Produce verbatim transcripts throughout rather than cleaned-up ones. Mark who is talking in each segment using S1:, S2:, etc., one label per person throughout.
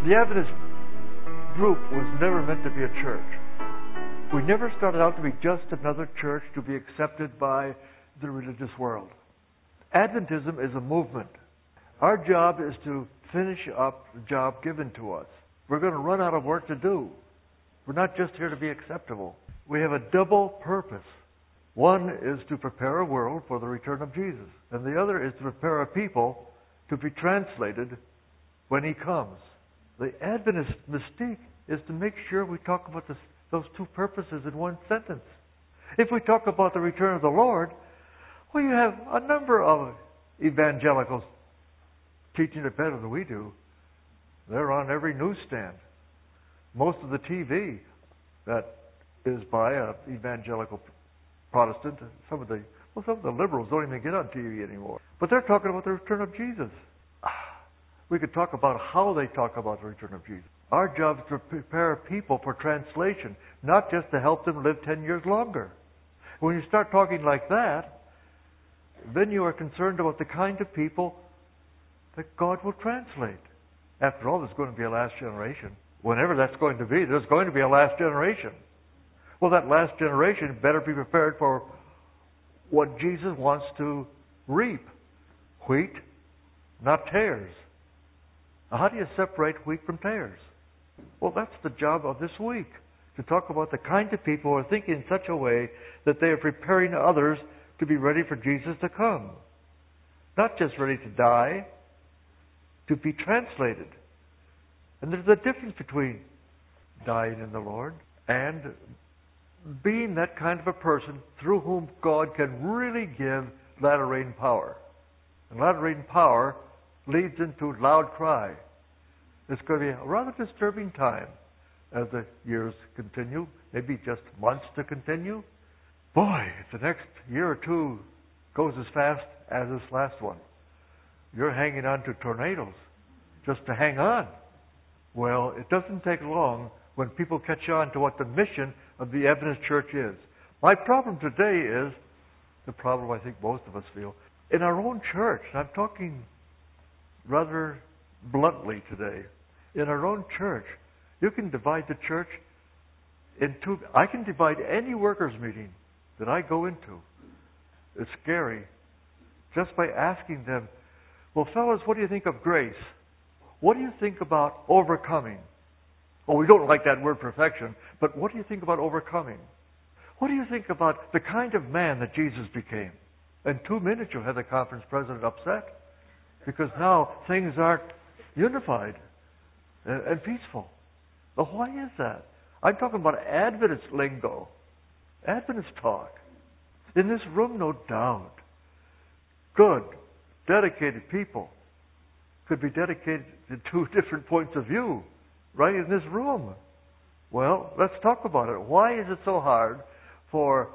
S1: The Adventist group was never meant to be a church. We never started out to be just another church to be accepted by the religious world. Adventism is a movement. Our job is to finish up the job given to us. We're going to run out of work to do. We're not just here to be acceptable. We have a double purpose. One is to prepare a world for the return of Jesus, and the other is to prepare a people to be translated when He comes. The Adventist mystique is to make sure we talk about this, those two purposes in one sentence. If we talk about the return of the Lord, well, you have a number of evangelicals teaching it better than we do. They're on every newsstand. Most of the T V that is by an evangelical Protestant, some of the well, some of the liberals don't even get on T V anymore. But they're talking about the return of Jesus. We could talk about how they talk about the return of Jesus. Our job is to prepare people for translation, not just to help them live ten years longer. When you start talking like that, then you are concerned about the kind of people that God will translate. After all, there's going to be a last generation. Whenever that's going to be, there's going to be a last generation. Well, that last generation better be prepared for what Jesus wants to reap. Wheat, not tares. Now, how do you separate wheat from tares? Well, that's the job of this week, to talk about the kind of people who are thinking in such a way that they are preparing others to be ready for Jesus to come. Not just ready to die, to be translated. And there's a difference between dying in the Lord and being that kind of a person through whom God can really give latter-rain power. And latter-rain power leads into loud cry. It's going to be a rather disturbing time as the years continue, maybe just months to continue. Boy, if the next year or two goes as fast as this last one, you're hanging on to tornadoes just to hang on. Well, it doesn't take long when people catch on to what the mission of the Adventist Church is. My problem today is the problem I think most of us feel. In our own church, and I'm talking rather bluntly today, in our own church, you can divide the church in two. I can divide any workers' meeting that I go into. It's scary. Just by asking them, well, fellas, what do you think of grace? What do you think about overcoming? Well, we don't like that word perfection, but what do you think about overcoming? What do you think about the kind of man that Jesus became? In two minutes, you'll have the conference president upset because now things aren't unified and, and peaceful. Well, why is that? I'm talking about Adventist lingo, Adventist talk. In this room, no doubt, good, dedicated people could be dedicated to two different points of view right in this room. Well, let's talk about it. Why is it so hard for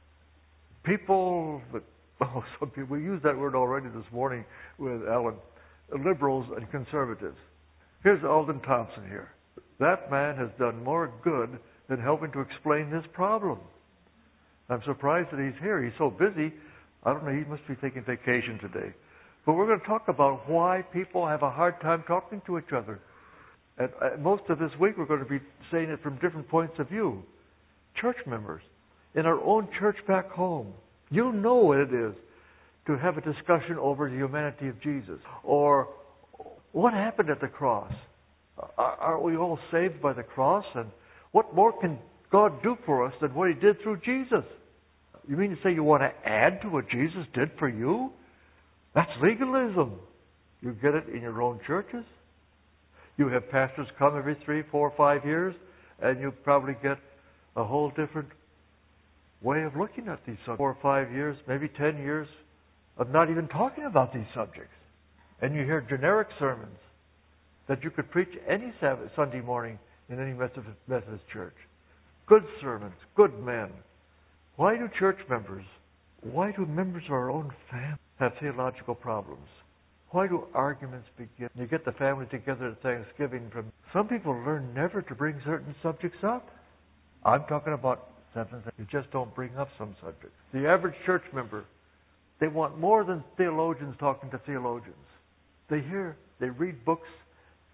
S1: people, that, oh, some people, we used that word already this morning with Alan, liberals and conservatives. Here's Alden Thompson here. That man has done more good than helping to explain this problem. I'm surprised that he's here. He's so busy. I don't know, he must be taking vacation today. But we're going to talk about why people have a hard time talking to each other. And uh, most of this week we're going to be saying it from different points of view. Church members, in our own church back home, you know what it is to have a discussion over the humanity of Jesus. Or what happened at the cross? Are, are we all saved by the cross? And what more can God do for us than what He did through Jesus? You mean to say you want to add to what Jesus did for you? That's legalism. You get it in your own churches. You have pastors come every three, four, five years, and you probably get a whole different way of looking at these subjects. Four or five years, maybe ten years of not even talking about these subjects. And you hear generic sermons that you could preach any Sabbath, Sunday morning in any Methodist, Methodist church. Good sermons, good men. Why do church members, why do members of our own family have theological problems? Why do arguments begin? You get the family together at Thanksgiving. From some people learn never to bring certain subjects up. I'm talking about seventh. You just don't bring up some subjects. The average church member, they want more than theologians talking to theologians. They hear, they read books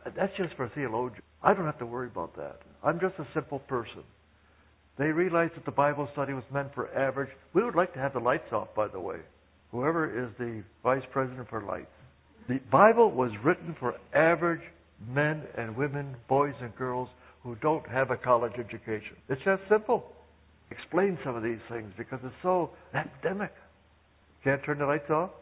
S1: That's just for theologians. I don't have to worry about that. I'm just a simple person. They realized that the Bible study was meant for average. We would like to have the lights off, by the way. Whoever is the vice president for lights. The Bible was written for average men and women, boys and girls who don't have a college education. It's that simple. Explain some of these things because it's so academic. Can't turn the lights off?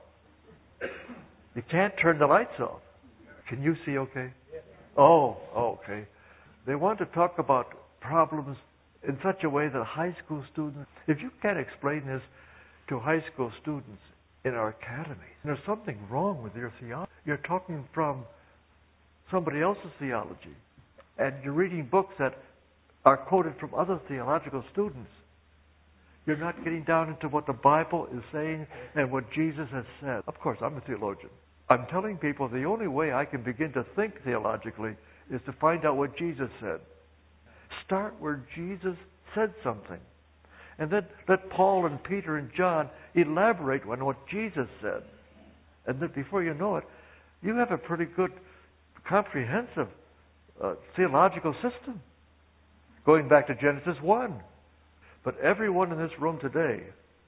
S1: You can't turn the lights off. Can you see okay? Oh, okay. They want to talk about problems in such a way that high school students, if you can't explain this to high school students in our academies, there's something wrong with your theology. You're talking from somebody else's theology, and you're reading books that are quoted from other theological students. You're not getting down into what the Bible is saying and what Jesus has said. Of course, I'm a theologian. I'm telling people the only way I can begin to think theologically is to find out what Jesus said. Start where Jesus said something. And then let Paul and Peter and John elaborate on what Jesus said. And then before you know it, you have a pretty good, comprehensive uh, theological system. Going back to Genesis one. But everyone in this room today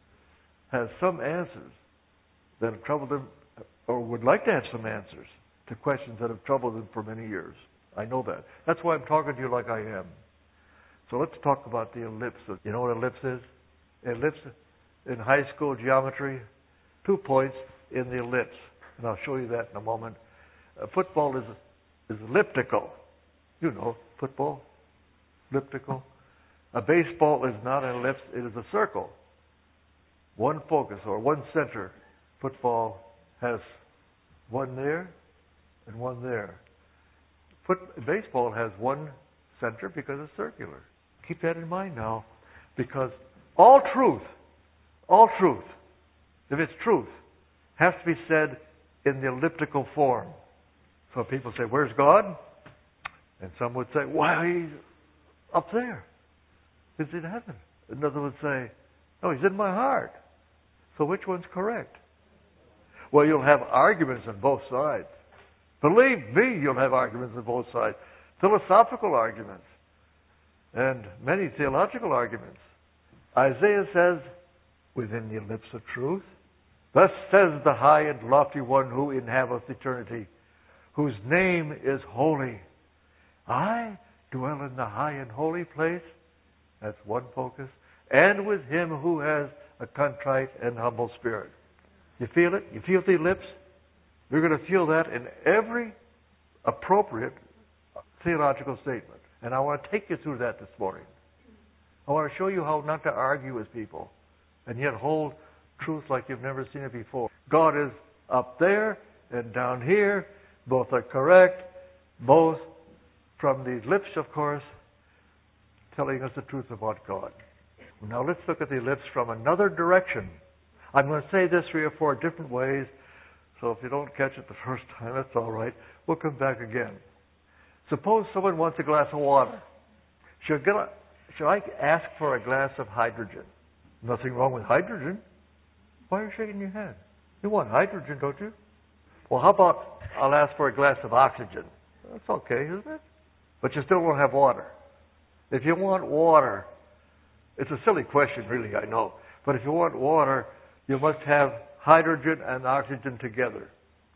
S1: has some answers that have troubled them, or would like to have some answers to questions that have troubled them for many years. I know that. That's why I'm talking to you like I am. So let's talk about the ellipse. You know what ellipse is? Ellipse in high school geometry, two points in the ellipse. And I'll show you that in a moment. Uh, football is, is elliptical. You know, football, elliptical. A baseball is not an ellipse, it is a circle. One focus or one center. Football has one there and one there. Foot, baseball has one center because it's circular. Keep that in mind now, because all truth, all truth, if it's truth, has to be said in the elliptical form. So people say, where's God? And some would say, well, he's up there. He's in heaven. Another would say, no, he's in my heart. So which one's correct? Well, you'll have arguments on both sides. Believe me, you'll have arguments on both sides. Philosophical arguments. And many theological arguments. Isaiah says, within the ellipse of truth, thus says the high and lofty one who inhabiteth eternity, whose name is holy. I dwell in the high and holy place. That's one focus. And with him who has a contrite and humble spirit. You feel it? You feel the ellipse? You're going to feel that in every appropriate theological statement. And I want to take you through that this morning. I want to show you how not to argue with people and yet hold truth like you've never seen it before. God is up there and down here. Both are correct. Both from the ellipse, of course, telling us the truth about God. Now let's look at the ellipse from another direction. I'm going to say this three or four different ways, so if you don't catch it the first time, that's all right. We'll come back again. Suppose someone wants a glass of water. Should, get a, should I ask for a glass of hydrogen? Nothing wrong with hydrogen. Why are you shaking your head? You want hydrogen, don't you? Well, how about I'll ask for a glass of oxygen? That's okay, isn't it? But you still won't have water. If you want water, it's a silly question, really, I know. But if you want water, you must have hydrogen and oxygen together.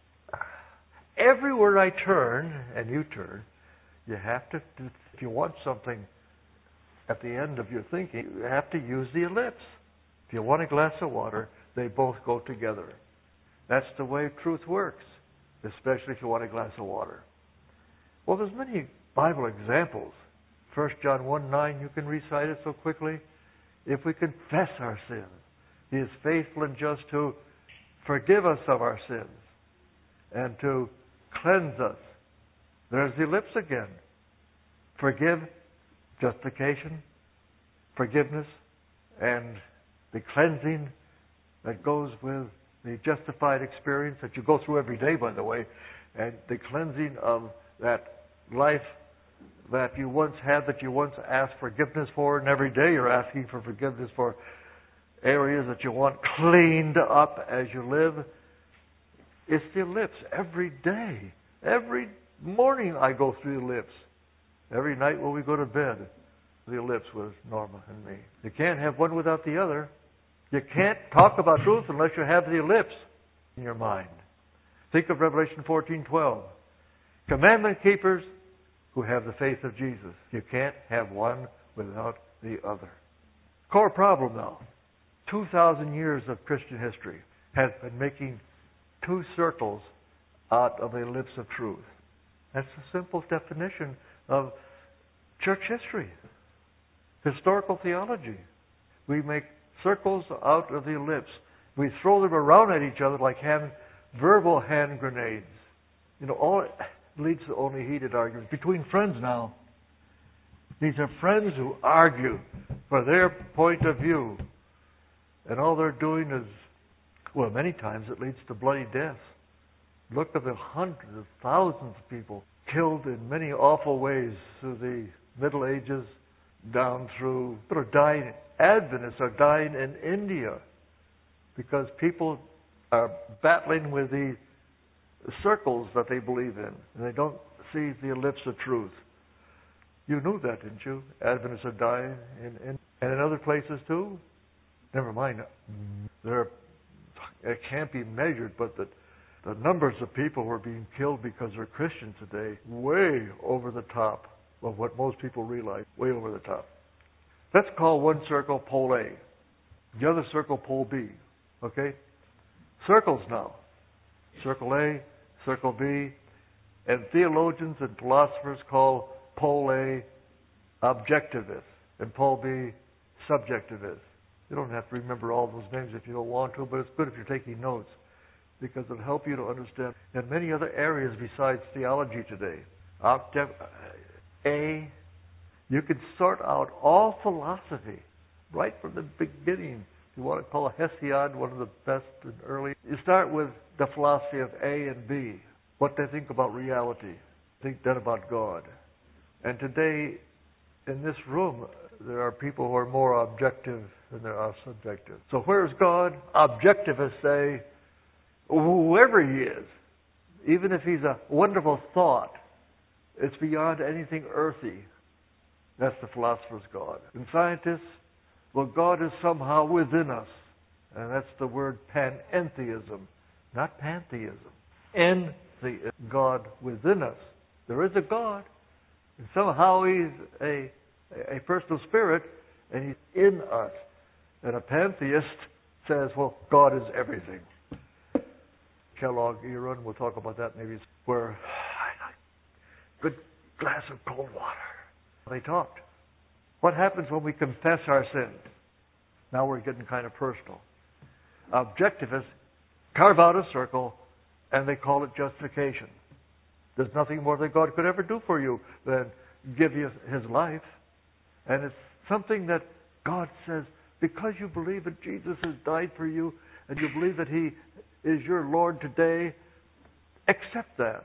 S1: Everywhere I turn, and you turn, you have to, if you want something at the end of your thinking, you have to use the ellipse. If you want a glass of water, they both go together. That's the way truth works, especially if you want a glass of water. Well, there's many Bible examples. First John one nine, you can recite it so quickly. If we confess our sins, He is faithful and just to forgive us of our sins and to cleanse us. There's the ellipse again. Forgive, justification, forgiveness, and the cleansing that goes with the justified experience that you go through every day, by the way, and the cleansing of that life that you once had, that you once asked forgiveness for, and every day you're asking for forgiveness for areas that you want cleaned up as you live. It's the ellipse every day. Every morning I go through the ellipse. Every night when we go to bed, the ellipse with Norma and me. You can't have one without the other. You can't talk about truth unless you have the ellipse in your mind. Think of Revelation fourteen twelve. Commandment keepers who have the faith of Jesus. You can't have one without the other. Core problem now. two thousand years of Christian history has been making two circles out of the ellipse of truth. That's the simple definition of church history. Historical theology. We make circles out of the ellipse. We throw them around at each other like hand, verbal hand grenades. You know, all it leads to only heated arguments between friends now. These are friends who argue for their point of view. And all they're doing is, well, many times it leads to bloody death. Look at the hundreds of thousands of people killed in many awful ways through the Middle Ages, down through, people are dying, Adventists are dying in India because people are battling with the circles that they believe in, and they don't see the ellipse of truth. You knew that, didn't you? Adventists are dying in, in and in other places too. Never mind. There, it can't be measured, but the, the numbers of people who are being killed because they're Christian today, way over the top of what most people realize. Way over the top. Let's call one circle pole A, the other circle pole B. Okay? Circles now. Circle A, circle B, and theologians and philosophers call pole A objectivist and pole B subjectivist. You don't have to remember all those names if you don't want to, but it's good if you're taking notes because it'll help you to understand in many other areas besides theology today. Object, A, you can sort out all philosophy right from the beginning. You want to call Hesiod one of the best and early. You start with the philosophy of A and B, what they think about reality, think then about God. And today, in this room, there are people who are more objective than there are subjective. So where's God? Objectivists say, whoever he is, even if he's a wonderful thought, it's beyond anything earthy. That's the philosopher's God. And scientists, well, God is somehow within us. And that's the word panentheism, not pantheism. Entheism, God within us. There is a God. And somehow he's a, a personal spirit, and he's in us. And a pantheist says, well, God is everything. Kellogg era, and we'll talk about that maybe, where a good glass of cold water. They talked. What happens when we confess our sins? Now we're getting kind of personal. Objectivists carve out a circle and they call it justification. There's nothing more that God could ever do for you than give you his life. And it's something that God says, because you believe that Jesus has died for you and you believe that he is your Lord today, accept that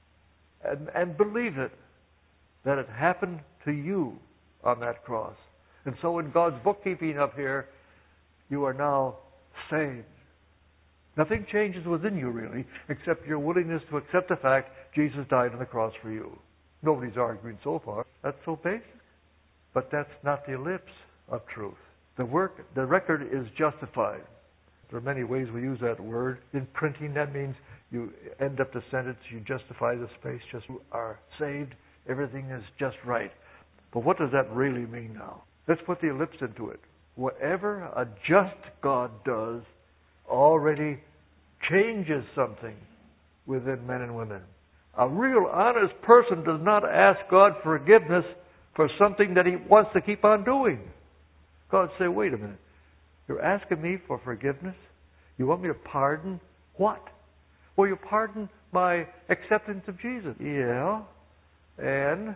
S1: and, and believe it, that it happened to you on that cross. And so in God's bookkeeping up here, you are now saved. Nothing changes within you really, except your willingness to accept the fact Jesus died on the cross for you. Nobody's arguing so far. That's so basic. But that's not the ellipse of truth. The work, the record is justified. There are many ways we use that word. In printing, that means you end up the sentence, you justify the space, just you are saved. Everything is just right. But what does that really mean now? Let's put the ellipse into it. Whatever a just God does already changes something within men and women. A real honest person does not ask God forgiveness for something that he wants to keep on doing. God say, wait a minute. You're asking me for forgiveness? You want me to pardon what? Well, you pardon my acceptance of Jesus. Yeah. And,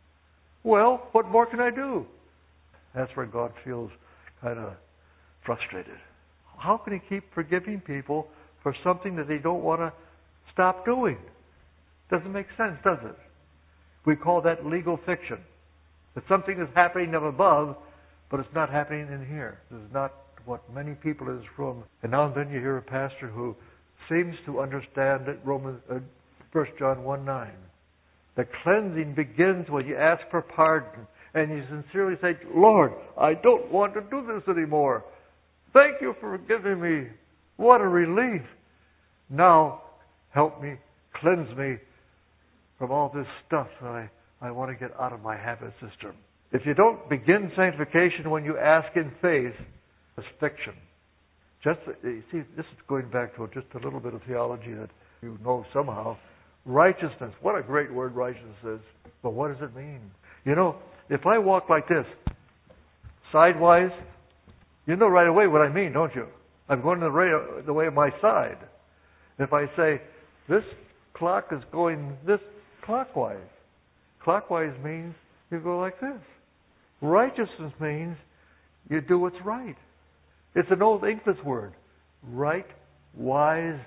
S1: well, what more can I do? That's where God feels kind of frustrated. How can he keep forgiving people for something that they don't want to stop doing? Doesn't make sense, does it? We call that legal fiction. That something is happening up above, but it's not happening in here. This is not what many people in this room. And now and then you hear a pastor who seems to understand that Romans, uh, First John one nine. The cleansing begins when you ask for pardon and you sincerely say, Lord, I don't want to do this anymore. Thank you for forgiving me. What a relief. Now, help me, cleanse me from all this stuff that I, I want to get out of my habit system. If you don't begin sanctification when you ask in faith, it's fiction. Just, you see, this is going back to just a little bit of theology that you know somehow. Righteousness. What a great word righteousness is. But what does it mean? You know, if I walk like this, sidewise, you know right away what I mean, don't you? I'm going the way, the way of my side. If I say, this clock is going this clockwise. Clockwise means you go like this. Righteousness means you do what's right. It's an old English word. Right wiseness.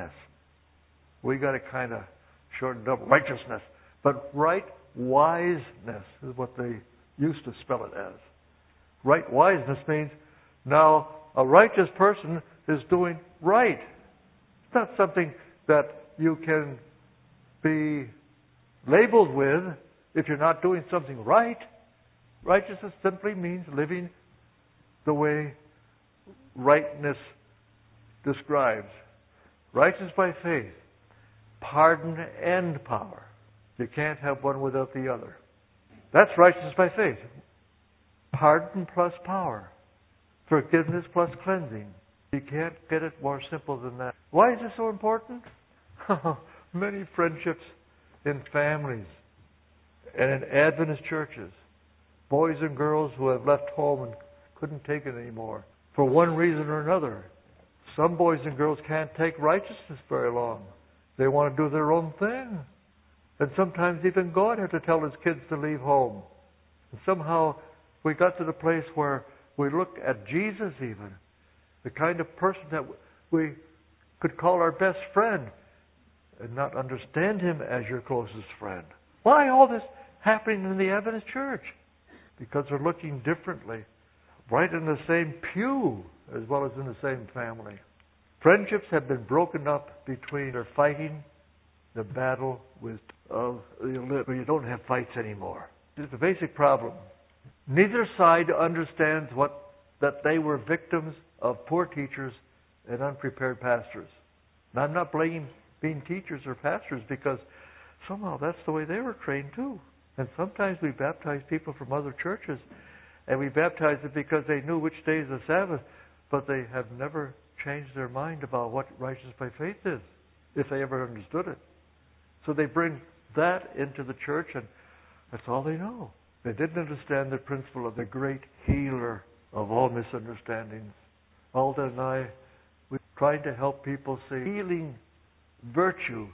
S1: We got to kind of shorten up righteousness. But right wiseness is what they used to spell it as. Right wiseness means now a righteous person is doing right. It's not something that you can be labeled with if you're not doing something right. Righteousness simply means living the way rightness describes. Righteousness by faith, pardon and power. You can't have one without the other. That's righteousness by faith. Pardon plus power. Forgiveness plus cleansing. You can't get it more simple than that. Why is this so important? Many friendships in families and in Adventist churches. Boys and girls who have left home and couldn't take it anymore for one reason or another. Some boys and girls can't take righteousness very long. They want to do their own thing. And sometimes even God had to tell his kids to leave home. And somehow we got to the place where we look at Jesus even, the kind of person that we could call our best friend, and not understand him as your closest friend. Why all this happening in the Adventist church? Because we're looking differently. Right in the same pew as well as in the same family. Friendships have been broken up between their fighting the battle with of the where you don't have fights anymore. It's a basic problem. Neither side understands what that they were victims of poor teachers and unprepared pastors. And I'm not blaming being teachers or pastors because somehow that's the way they were trained too. And sometimes we baptize people from other churches and we baptize them because they knew which day is the Sabbath, but they have never changed their mind about what righteousness by faith is, if they ever understood it. So they bring that into the church and that's all they know. They didn't understand the principle of the great healer of all misunderstandings. Alda and I, we're trying to help people see healing virtue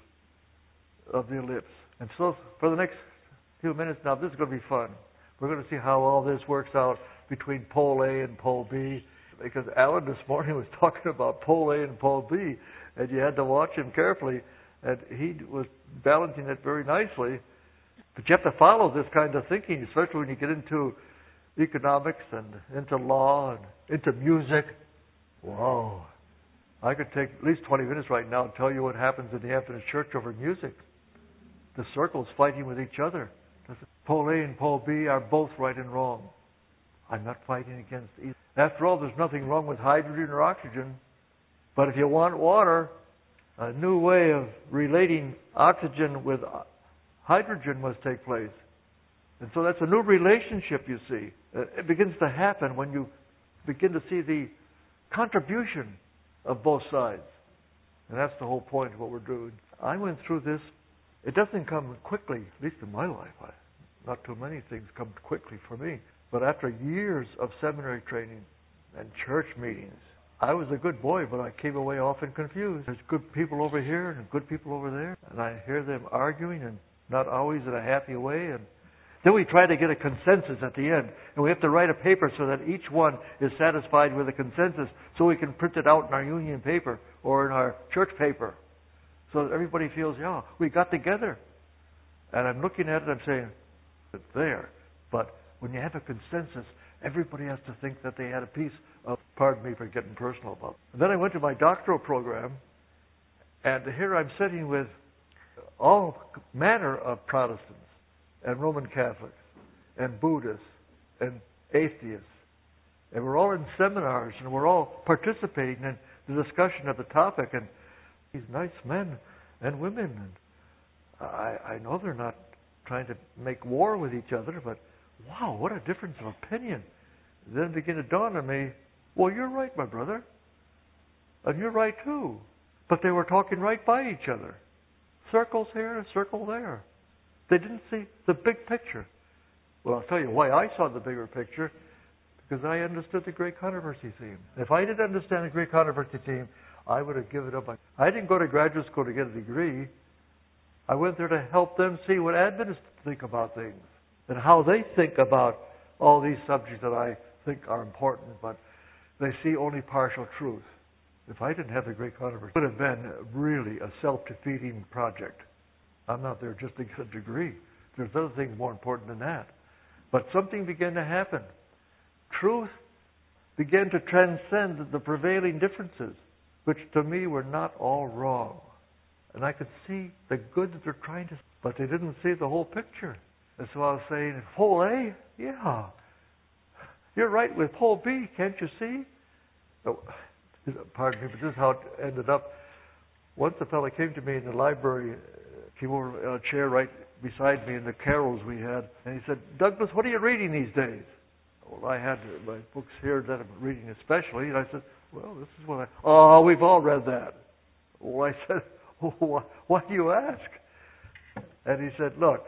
S1: of the ellipse. And so for the next few minutes now, this is going to be fun. We're going to see how all this works out between pole A and pole B. Because Alan this morning was talking about pole A and pole B, and you had to watch him carefully, and he was balancing it very nicely. But you have to follow this kind of thinking, especially when you get into economics and into law and into music. Wow. I could take at least twenty minutes right now and tell you what happens in the Adventist church over music. The circles fighting with each other. Pole A and pole B are both right and wrong. I'm not fighting against either. After all, there's nothing wrong with hydrogen or oxygen. But if you want water, a new way of relating oxygen with hydrogen must take place. And so that's a new relationship, you see. It begins to happen when you begin to see the contribution of both sides. And that's the whole point of what we're doing. I went through this. It doesn't come quickly, at least in my life. I, not too many things come quickly for me. But after years of seminary training and church meetings, I was a good boy, but I came away often confused. There's good people over here and good people over there. And I hear them arguing and not always in a happy way. And then we try to get a consensus at the end. And we have to write a paper so that each one is satisfied with a consensus so we can print it out in our union paper or in our church paper. So that everybody feels, yeah, we got together. And I'm looking at it, I'm saying, it's there. But when you have a consensus, everybody has to think that they had a piece of, pardon me for getting personal about it. And then I went to my doctoral program, and here I'm sitting with all manner of Protestants and Roman Catholics and Buddhists and atheists. And we're all in seminars and we're all participating in the discussion of the topic. And these nice men and women, and I, I know they're not trying to make war with each other, but wow, what a difference of opinion. Then it began to dawn on me, well, you're right, my brother. And you're right too. But they were talking right by each other. Circles here, a circle there. They didn't see the big picture. Well, I'll tell you why I saw the bigger picture. Because I understood the great controversy theme. If I didn't understand the great controversy theme, I would have given up. I didn't go to graduate school to get a degree. I went there to help them see what Adventists think about things and how they think about all these subjects that I think are important, but they see only partial truth. If I didn't have the great controversy, it would have been really a self-defeating project. I'm not there just to get a degree. There's other things more important than that. But something began to happen. Truth began to transcend the prevailing differences, which to me were not all wrong. And I could see the good that they're trying to, but they didn't see the whole picture. And so I was saying, pole A, yeah, you're right with pole B, can't you see? Oh, pardon me, but this is how it ended up. Once a fellow came to me in the library, came over in a chair right beside me in the carols we had, and he said, Douglas, what are you reading these days? Well, I had my books here that I'm reading especially, and I said, well, this is what I... Oh, we've all read that. Well, I said, well, why do you ask? And he said, look,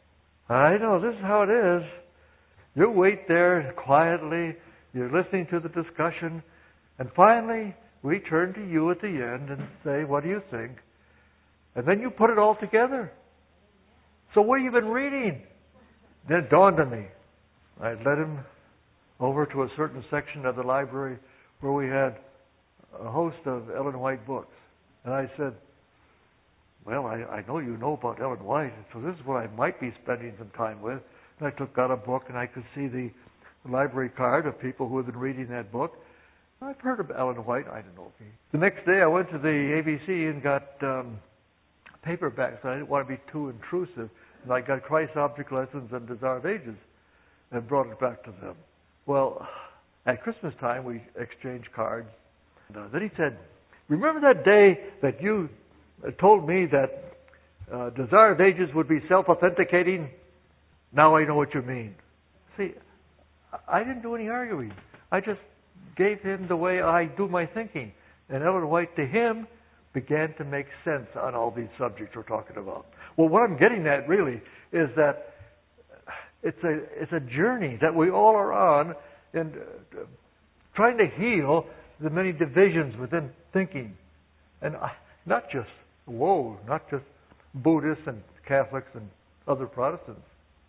S1: I know this is how it is. You wait there quietly, you're listening to the discussion, and finally we turn to you at the end and say, what do you think? And then you put it all together. So what have you been reading? Then it dawned on me. I led him over to a certain section of the library where we had a host of Ellen White books. And I said, well, I, I know you know about Ellen White, so this is what I might be spending some time with. And I took out a book, and I could see the library card of people who had been reading that book. I've heard of Ellen White. I don't know. The next day, I went to the A B C and got um, paperbacks. I didn't want to be too intrusive. And I got Christ's Object Lessons and Desire of Ages and brought it back to them. Well, at Christmas time, we exchanged cards. And, uh, then he said, remember that day that you told me that uh, Desire of Ages would be self-authenticating? Now I know what you mean. See, I didn't do any arguing. I just gave him the way I do my thinking. And Ellen White, to him, began to make sense on all these subjects we're talking about. Well, what I'm getting at, really, is that it's a it's a journey that we all are on in uh, trying to heal the many divisions within thinking. And uh, not just, whoa, not just Buddhists and Catholics and other Protestants.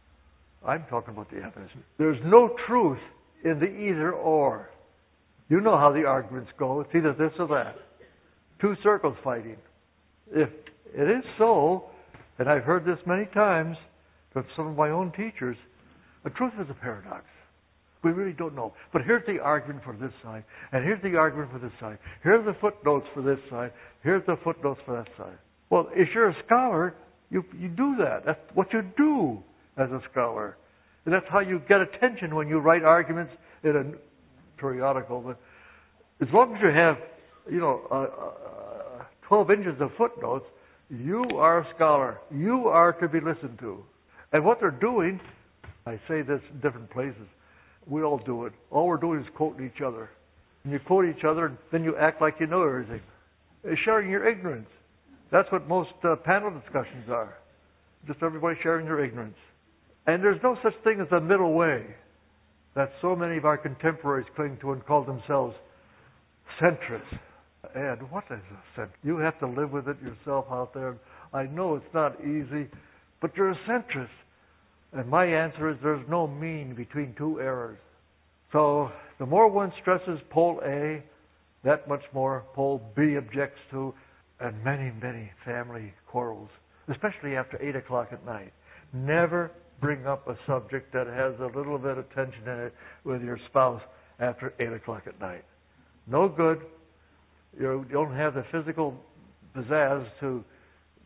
S1: I'm talking about the Adventists. There's no truth in the either or. You know how the arguments go. It's either this or that. Two circles fighting. If it is so, and I've heard this many times from some of my own teachers, the truth is a paradox. We really don't know. But here's the argument for this side, and here's the argument for this side. Here are the footnotes for this side. Here's the footnotes for that side. Well, if you're a scholar, you you do that. That's what you do as a scholar. And that's how you get attention when you write arguments in a periodical. But as long as you have, you know, uh, uh, twelve inches of footnotes, you are a scholar. You are to be listened to. And what they're doing, I say this in different places, we all do it. All we're doing is quoting each other. And you quote each other, and then you act like you know everything. It's sharing your ignorance. That's what most uh, panel discussions are. Just everybody sharing their ignorance. And there's no such thing as a middle way that so many of our contemporaries cling to and call themselves centrists. And what is a centrist? You have to live with it yourself out there. I know it's not easy, but you're a centrist. And my answer is there's no mean between two errors. So the more one stresses pole A, that much more pole B objects to, and many, many family quarrels, especially after eight o'clock at night. Never bring up a subject that has a little bit of tension in it with your spouse after eight o'clock at night. No good. You don't have the physical pizzazz to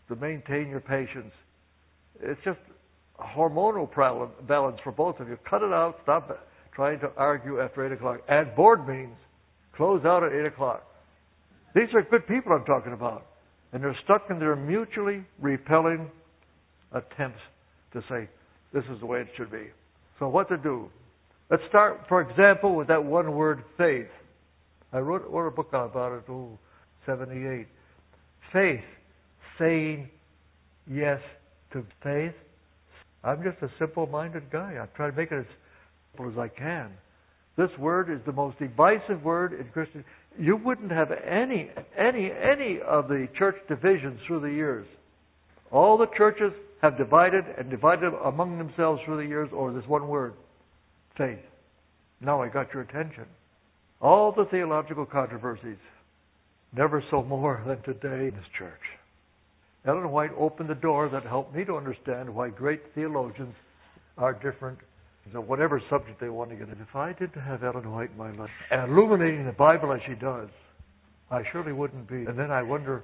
S1: to maintain your patience. It's just a hormonal balance for both of you. Cut it out. Stop trying to argue after eight o'clock. And board meetings. Close out at eight o'clock. These are good people I'm talking about. And they're stuck in their mutually repelling attempts to say, this is the way it should be. So what to do? Let's start, for example, with that one word, faith. I wrote, wrote a book about it, oh, seventy-eight. Faith, saying yes to faith. I'm just a simple-minded guy. I try to make it as simple as I can. This word is the most divisive word in Christian. You wouldn't have any, any, any of the church divisions through the years. All the churches have divided and divided among themselves through the years over this one word, faith. Now I got your attention. All the theological controversies, never so more than today in this church. Ellen White opened the door that helped me to understand why great theologians are different. So whatever subject they want to get into. If I didn't have Ellen White in my life, and illuminating the Bible as she does, I surely wouldn't be. And then I wonder,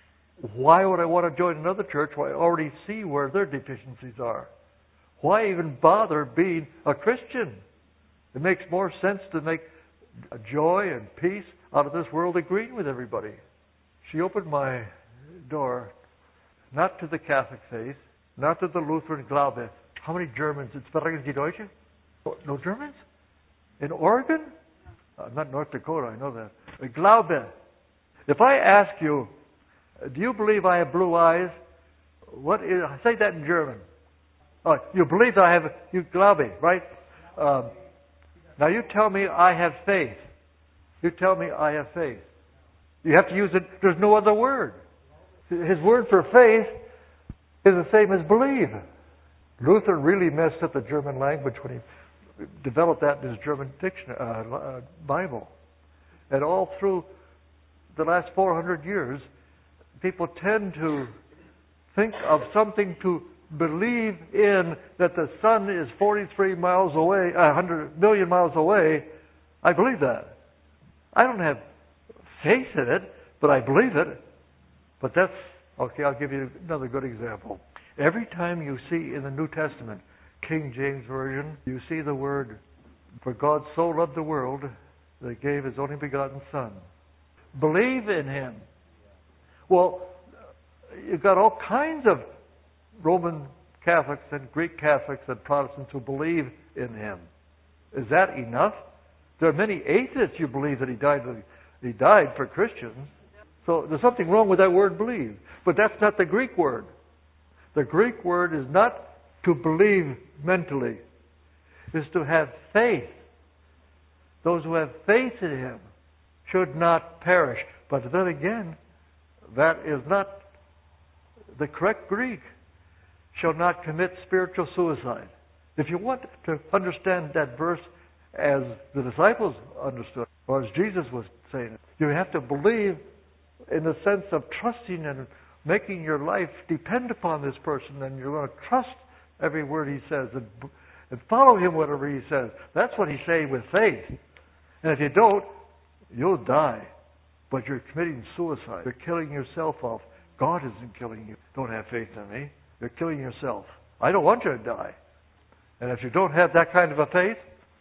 S1: why would I want to join another church where I already see where their deficiencies are? Why even bother being a Christian? It makes more sense to make joy and peace out of this world agreeing with everybody. She opened my door, not to the Catholic faith, not to the Lutheran Glaube. How many Germans? Sprechen Sie Deutsch? No Germans? In Oregon? Uh, not North Dakota, I know that. Glaube. If I ask you, do you believe I have blue eyes? What is, say that in German. Oh, you believe that I have, you Glaube, right? Um, now you tell me I have faith. You tell me I have faith. You have to use it, there's no other word. His word for faith is the same as believe. Luther really messed up the German language when he developed that in his German dictionary, uh, uh, Bible. And all through the last four hundred years, people tend to think of something to believe in, that the sun is forty-three miles away, one hundred million miles away. I believe that. I don't have faith in it, but I believe it. But that's, okay, I'll give you another good example. Every time you see in the New Testament, King James Version, you see the word, for God so loved the world that He gave His only begotten Son. Believe in Him. Well, you've got all kinds of Roman Catholics and Greek Catholics and Protestants who believe in Him. Is that enough? There are many atheists who believe that He died, He died for Christians. So there's something wrong with that word believe. But that's not the Greek word. The Greek word is not to believe mentally. It's to have faith. Those who have faith in Him should not perish. But then again, that is not the correct Greek. Shall not commit spiritual suicide. If you want to understand that verse as the disciples understood, or as Jesus was saying it, you have to believe in the sense of trusting and making your life depend upon this person, and you're going to trust every word he says and, and follow him whatever he says. That's what he's saying with faith. And if you don't, you'll die. But you're committing suicide. You're killing yourself off. God isn't killing you. Don't have faith in me. You're killing yourself. I don't want you to die. And if you don't have that kind of a faith,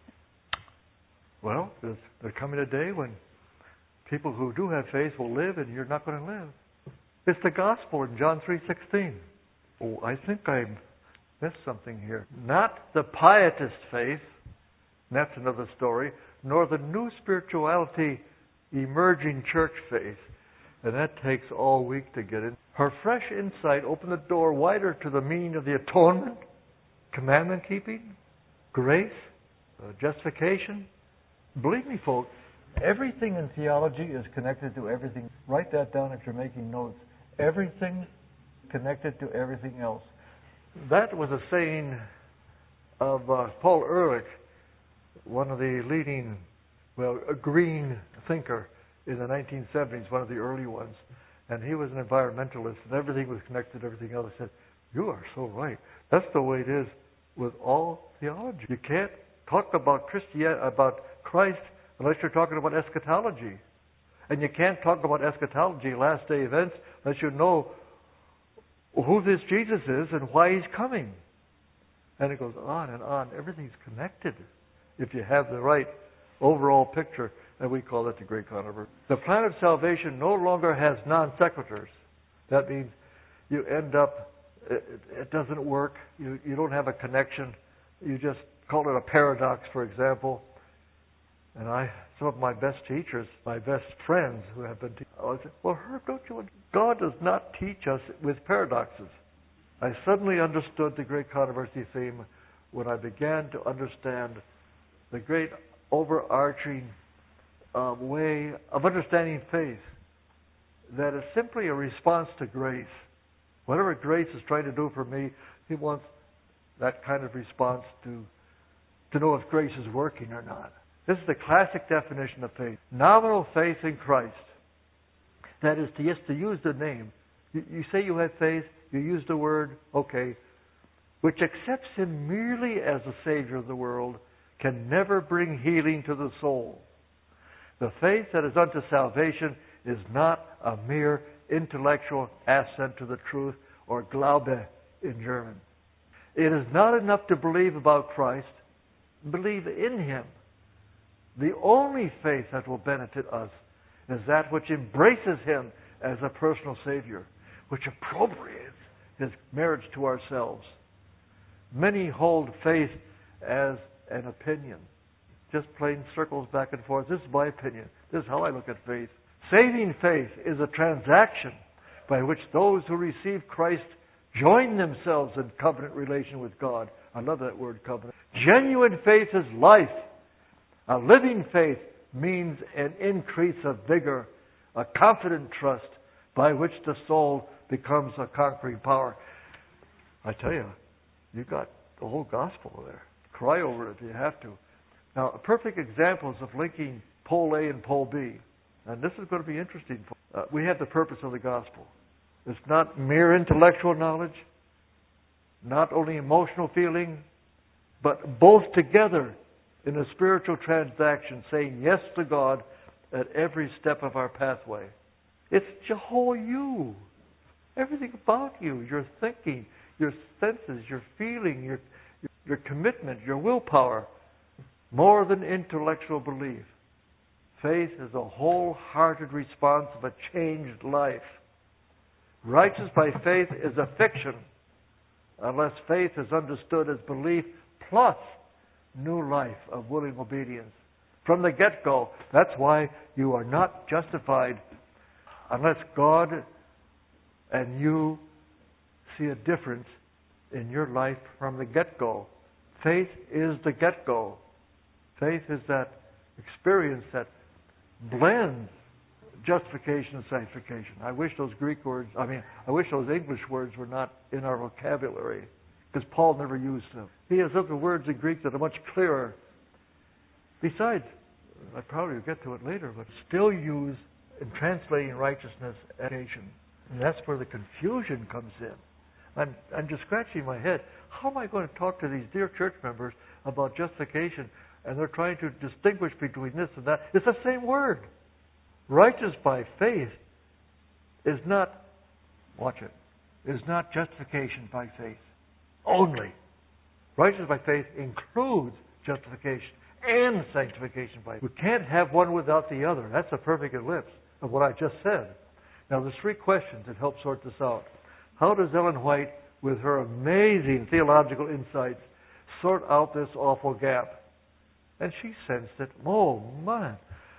S1: well, there's, there's coming a day when people who do have faith will live and you're not going to live. It's the gospel in John three sixteen. Oh, I think I missed something here. Not the pietist faith, that's another story, nor the new spirituality emerging church faith. And that takes all week to get in. Her fresh insight opened the door wider to the meaning of the atonement, commandment keeping, grace, uh, justification. Believe me, folks, everything in theology is connected to everything. Write that down if you're making notes. Everything connected to everything else. That was a saying of uh, Paul Ehrlich, one of the leading, well, a green thinker in the nineteen seventies, one of the early ones. And he was an environmentalist, and everything was connected to everything else. He said, you are so right. That's the way it is with all theology. You can't talk about Christianity, about Christ, unless you're talking about eschatology. And you can't talk about eschatology, last day events, unless you know who this Jesus is and why he's coming. And it goes on and on. Everything's connected if you have the right overall picture, and we call it the Great Controversy. The plan of salvation no longer has non sequiturs. That means you end up, it, it doesn't work, you, you don't have a connection, you just call it a paradox, for example. And I, some of my best teachers, my best friends who have been teachers, I would say, well, Herb, don't you, God does not teach us with paradoxes. I suddenly understood the Great Controversy theme when I began to understand the great overarching uh, way of understanding faith, that is simply a response to grace. Whatever grace is trying to do for me, he wants that kind of response to, to know if grace is working or not. This is the classic definition of faith. Nominal faith in Christ. That is, to, yes, to use the name. You, you say you have faith, you use the word, okay, which accepts him merely as the Savior of the world, can never bring healing to the soul. The faith that is unto salvation is not a mere intellectual assent to the truth, or Glaube in German. It is not enough to believe about Christ. Believe in him. The only faith that will benefit us is that which embraces him as a personal Savior, which appropriates his merits to ourselves. Many hold faith as an opinion. Just plain circles back and forth. This is my opinion. This is how I look at faith. Saving faith is a transaction by which those who receive Christ join themselves in covenant relation with God. I love that word, covenant. Genuine faith is life. A living faith means an increase of vigor, a confident trust by which the soul becomes a conquering power. I tell you, you got the whole gospel there. Cry over it if you have to. Now, a perfect examples of linking pole A and pole B. And this is going to be interesting. Uh, we have the purpose of the gospel. It's not mere intellectual knowledge, not only emotional feeling, but both together in a spiritual transaction, saying yes to God at every step of our pathway. It's your whole you. Everything about you, your thinking, your senses, your feeling, your, your commitment, your willpower, more than intellectual belief. Faith is a wholehearted response of a changed life. Righteous by faith is a fiction unless faith is understood as belief plus new life of willing obedience. From the get-go, that's why you are not justified unless God and you see a difference in your life from the get-go. Faith is the get-go. Faith is that experience that blends justification and sanctification. I wish those Greek words, I mean, I wish those English words were not in our vocabulary, because Paul never used them. He has other words in Greek that are much clearer. Besides, I probably will get to it later, but still used in translating righteousness and education. And that's where the confusion comes in. I'm, I'm just scratching my head. How am I going to talk to these dear church members about justification, and they're trying to distinguish between this and that? It's the same word. Righteous by faith is not, watch it, is not justification by faith only. Righteous by faith includes justification and sanctification by faith. We can't have one without the other. That's a perfect ellipse of what I just said. Now, there's three questions that help sort this out. How does Ellen White, with her amazing theological insights, sort out this awful gap? And she sensed it. Oh, man.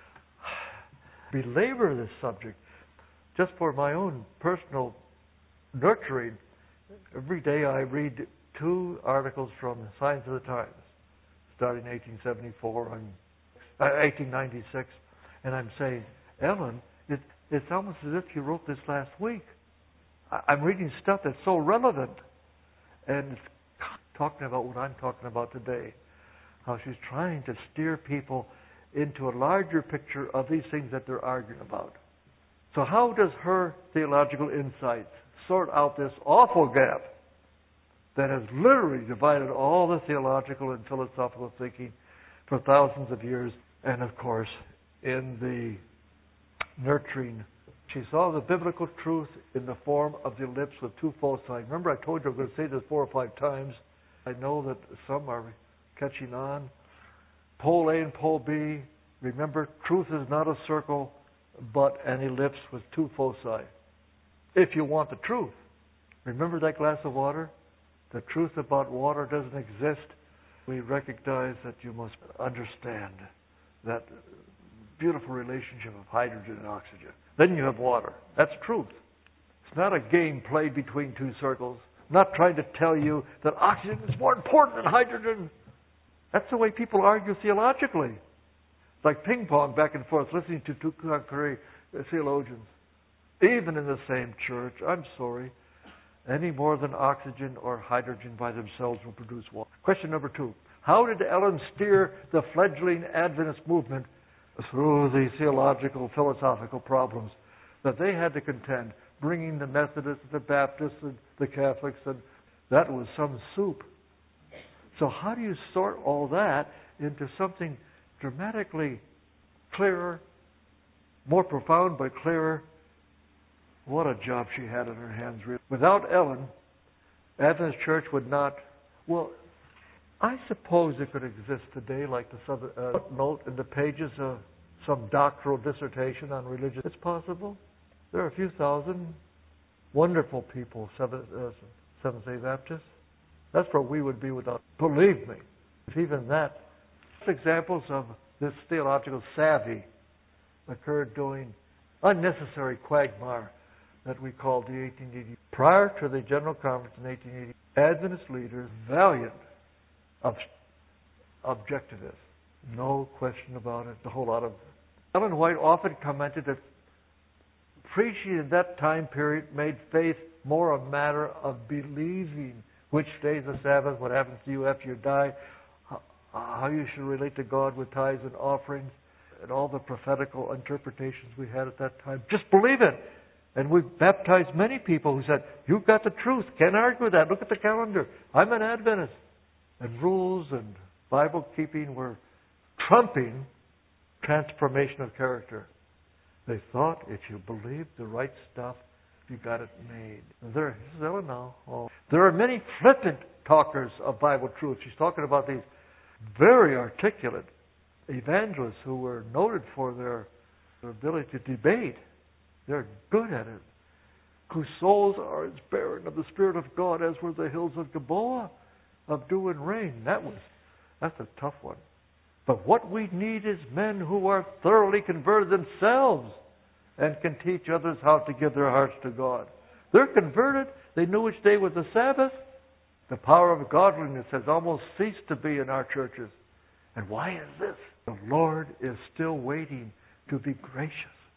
S1: Belabor this subject. Just for my own personal nurturing, every day I read two articles from the Signs of the Times, starting in eighteen seventy-four and uh, eighteen ninety-six, and I'm saying, Ellen, it, it's almost as if you wrote this last week. I, I'm reading stuff that's so relevant, and it's talking about what I'm talking about today. How she's trying to steer people into a larger picture of these things that they're arguing about. So how does her theological insights sort out this awful gap that has literally divided all the theological and philosophical thinking for thousands of years, and of course in the nurturing She saw the biblical truth in the form of the ellipse with two foci. Remember, I told you I'm going to say this four or five times. I know that some are catching on. Pole A and pole B. Remember, truth is not a circle, but an ellipse with two foci. If you want the truth. Remember that glass of water? The truth about water doesn't exist. We recognize that you must understand that beautiful relationship of hydrogen and oxygen. Then you have water. That's truth. It's not a game played between two circles. I'm not trying to tell you that oxygen is more important than hydrogen. That's the way people argue theologically. It's like ping pong back and forth, listening to two contrary theologians. Even in the same church, I'm sorry, any more than oxygen or hydrogen by themselves will produce water. Question number two. How did Ellen steer the fledgling Adventist movement through the theological, philosophical problems that they had to contend, bringing the Methodists, the Baptists, and the Catholics, and that was some soup. So how do you sort all that into something dramatically clearer, more profound but clearer? What a job she had in her hands, really. Without Ellen, Adventist Church would not, well, I suppose it could exist today like the sub, uh, note in the pages of some doctoral dissertation on religion. It's possible. There are a few thousand wonderful people, Seventh, uh, Seventh-day Baptists. That's where we would be without. Believe me, if even that. Examples of this theological savvy occurred during unnecessary quagmire that we called the eighteen eighty. Prior to the General Conference in eighteen eighty, Adventist leaders, valiant of objectivists, no question about it, a whole lot of. Ellen White often commented that preaching in that time period made faith more a matter of believing which day is the Sabbath, what happens to you after you die, how you should relate to God with tithes and offerings, and all the prophetical interpretations we had at that time. Just believe it. And we've baptized many people who said, you've got the truth. Can't argue with that. Look at the calendar. I'm an Adventist. And rules and Bible keeping were trumping transformation of character. They thought if you believed the right stuff, you got it made. And there, this is Ellen now. Oh. There are many flippant talkers of Bible truth. She's talking about these very articulate evangelists who were noted for their, their ability to debate. They're good at it. Whose souls are as barren of the Spirit of God as were the hills of Gilboa, of dew and rain. That was, that's a tough one. But what we need is men who are thoroughly converted themselves and can teach others how to give their hearts to God. They're converted. They knew which day was the Sabbath. The power of godliness has almost ceased to be in our churches. And why is this? The Lord is still waiting to be gracious.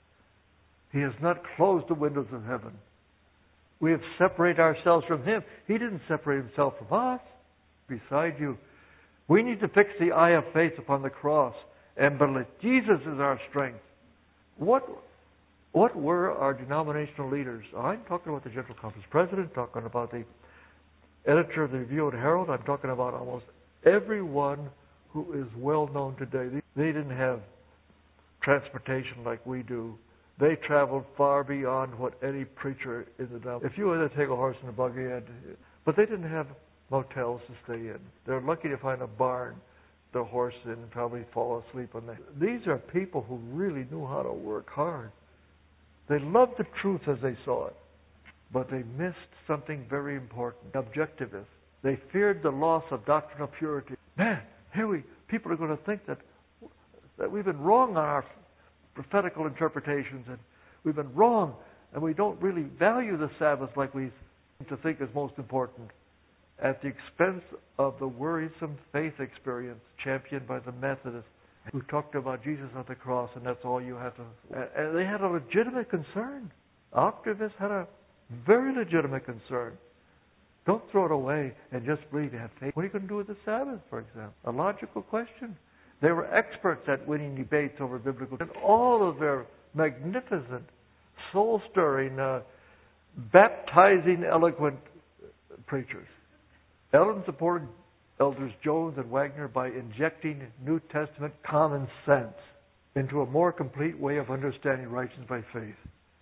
S1: He has not closed the windows of heaven. We have separated ourselves from Him. He didn't separate Himself from us. Beside you, we need to fix the eye of faith upon the cross and believe Jesus is our strength. What, what were our denominational leaders? I'm talking about the General Conference President, talking about the editor of the Review and Herald. I'm talking about almost everyone who is well known today. They didn't have transportation like we do. They traveled far beyond what any preacher in the denomination. If you had to take a horse and a buggy, you had to, but they didn't have motels to stay in. They're lucky to find a barn, the horse in, and probably fall asleep on that. These are people who really knew how to work hard. They loved the truth as they saw it, but they missed something very important. Objectivists. They feared the loss of doctrinal purity. Man, here we people are going to think that that we've been wrong on our prophetical interpretations, and we've been wrong, and we don't really value the Sabbath like we seem to think is most important, at the expense of the worrisome faith experience championed by the Methodists, who talked about Jesus on the cross, and that's all you have to. And they had a legitimate concern. Octavists had a very legitimate concern. Don't throw it away and just believe you have faith. What are you going to do with the Sabbath, for example? A logical question. They were experts at winning debates over biblical, and all of their magnificent, soul-stirring, uh, baptizing, eloquent preachers. Ellen supported Elders Jones and Wagner by injecting New Testament common sense into a more complete way of understanding righteousness by faith.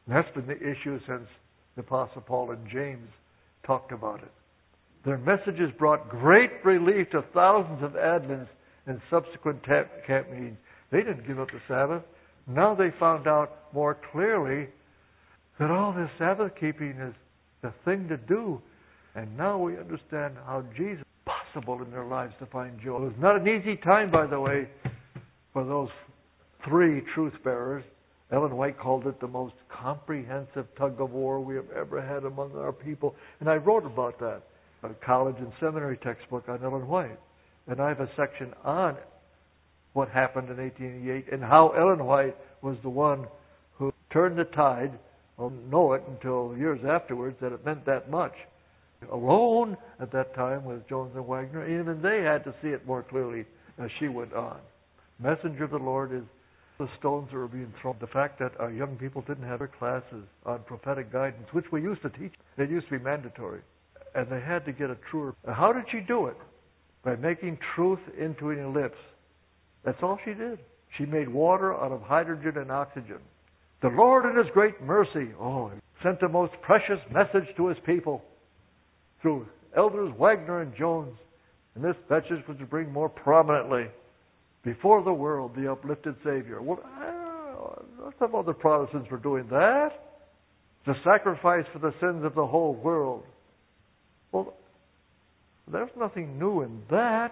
S1: And that's been the issue since the Apostle Paul and James talked about it. Their messages brought great relief to thousands of Adventists in subsequent camp meetings. They didn't give up the Sabbath. Now they found out more clearly that all this Sabbath keeping is the thing to do. And now we understand how Jesus is possible in their lives to find joy. It was not an easy time, by the way, for those three truth bearers. Ellen White called it the most comprehensive tug of war we have ever had among our people. And I wrote about that, a college and seminary textbook on Ellen White. And I have a section on what happened in eighteen eighty-eight and how Ellen White was the one who turned the tide. I'll know it until years afterwards that it meant that much. Alone at that time with Jones and Wagner, even they had to see it more clearly as she went on. Messenger of the Lord is the stones that were being thrown. The fact that our young people didn't have their classes on prophetic guidance, which we used to teach. It used to be mandatory. And they had to get a truer. How did she do it? By making truth into an ellipse. That's all she did. She made water out of hydrogen and oxygen. The Lord in His great mercy, oh, sent the most precious message to His people through Elders Wagner and Jones. And this message was to bring more prominently before the world the uplifted Savior. Well, some other Protestants were doing that. The sacrifice for the sins of the whole world. Well, there's nothing new in that.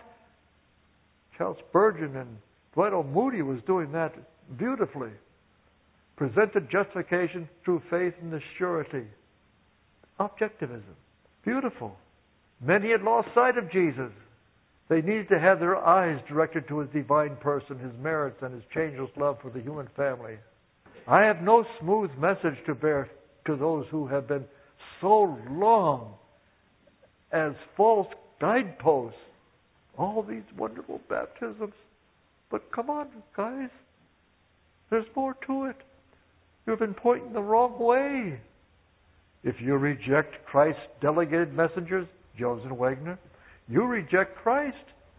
S1: Charles Spurgeon and Dwight L. Moody was doing that beautifully. Presented justification through faith in the surety. Objectivism. Beautiful. Many had lost sight of Jesus. They needed to have their eyes directed to His divine person, His merits, and His changeless love for the human family. I have no smooth message to bear to those who have been so long as false guideposts. All these wonderful baptisms. But come on, guys. There's more to it. You've been pointing the wrong way. If you reject Christ's delegated messengers, Jones and Wagner, you reject Christ.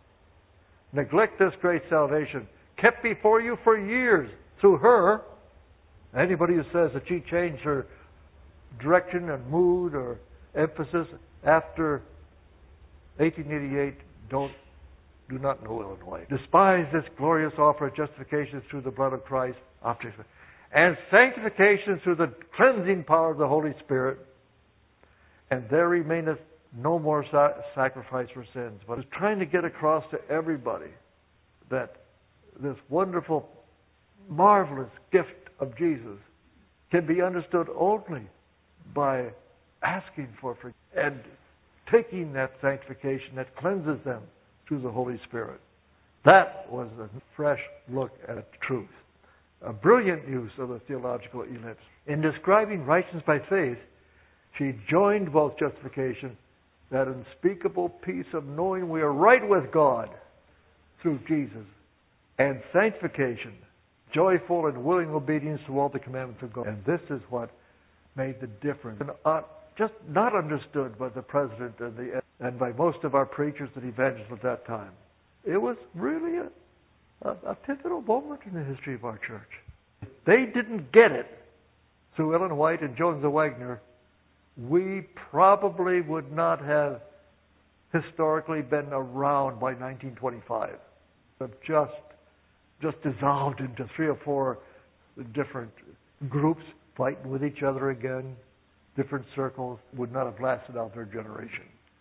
S1: Neglect this great salvation, kept before you for years through her. Anybody who says that she changed her direction and mood or emphasis after eighteen eighty-eight, don't, do not know Ellen White. Despise this glorious offer of justification through the blood of Christ, and sanctification through the cleansing power of the Holy Spirit, and there remaineth no more sa- sacrifice for sins. But it's trying to get across to everybody that this wonderful, marvelous gift of Jesus can be understood only by asking for forgiveness and taking that sanctification that cleanses them through the Holy Spirit. That was a fresh look at truth. A brilliant use of the theological ellipse. In describing righteousness by faith, she joined both justification, that unspeakable peace of knowing we are right with God through Jesus, and sanctification, joyful and willing obedience to all the commandments of God. And this is what made the difference. And uh, just not understood by the president and, the, and by most of our preachers and evangelists at that time. It was really a, a, a pivotal moment in the history of our church. If they didn't get it through Ellen White and Jones and Wagner, we probably would not have historically been around by nineteen twenty-five. Have just, just dissolved into three or four different groups fighting with each other again. Different circles would not have lasted out their generation.